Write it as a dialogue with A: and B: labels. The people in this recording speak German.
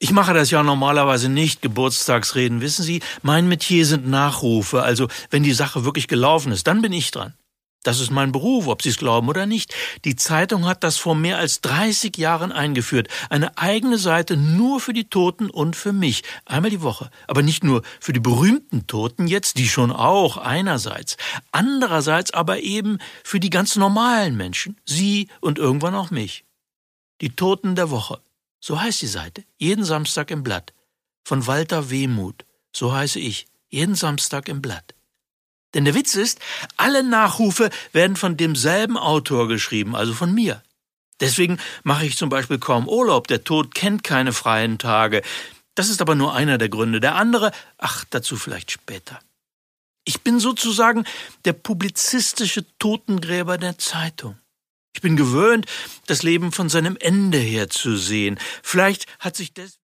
A: Ich mache das ja normalerweise nicht, Geburtstagsreden, wissen Sie. Mein Metier sind Nachrufe, also wenn die Sache wirklich gelaufen ist, dann bin ich dran. Das ist mein Beruf, ob Sie es glauben oder nicht. Die Zeitung hat das vor mehr als 30 Jahren eingeführt. Eine eigene Seite nur für die Toten und für mich. Einmal die Woche. Aber nicht nur für die berühmten Toten jetzt, die schon auch einerseits. Andererseits aber eben für die ganz normalen Menschen. Sie und irgendwann auch mich. Die Toten der Woche. So heißt die Seite. Jeden Samstag im Blatt. Von Walter Wehmuth. So heiße ich. Jeden Samstag im Blatt. Denn der Witz ist, alle Nachrufe werden von demselben Autor geschrieben, also von mir. Deswegen mache ich zum Beispiel kaum Urlaub. Der Tod kennt keine freien Tage. Das ist aber nur einer der Gründe. Der andere, dazu vielleicht später. Ich bin sozusagen der publizistische Totengräber der Zeitung. Ich bin gewöhnt, das Leben von seinem Ende her zu sehen. Vielleicht hat sich